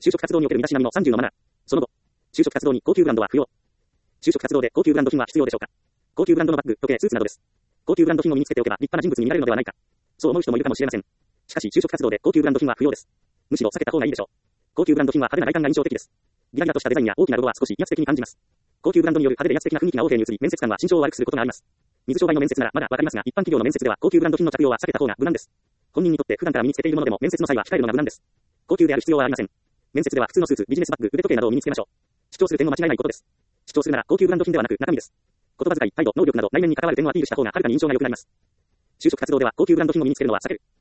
就職活動における身だしなみの30のマナー。その後、就職活動に高級ブランドは不要。就職活動で高級ブランド品は必要でしょうか。高級ブランドのバッグ、時計、スーツなどです。高級ブランド品を身につけておけば立派な人物になれるのではないか。そう思う人もいるかもしれません。しかし就職活動で高級ブランド品は不要です。むしろ避けた方がいいでしょう。高級ブランド品は派手な外観が印象的です。ギラギラとしたデザインや大きなロゴは少し威圧的に感じます。高級ブランドによる派手で威圧的な雰囲気が大手に移り、面接官は心象を悪くすることがあります。水商売の面接ならまだわかりますが、一般企業の面接では高級ブランド品の着用は避けた方が無難です。本人にとって普段から身につけているものでも面接の際は控えるのが無難です。高級である必要はありません。面接では普通のスーツ、ビジネスバッグ、腕時計などを身につけましょう。主張する点も間違いないことです。主張するなら高級ブランド品ではなく中身です。言葉遣い、態度、能力など内面に関わる点をアピールした方がはるかに印象が良くなります。就職活動では高級ブランド品を身につけるのは避ける。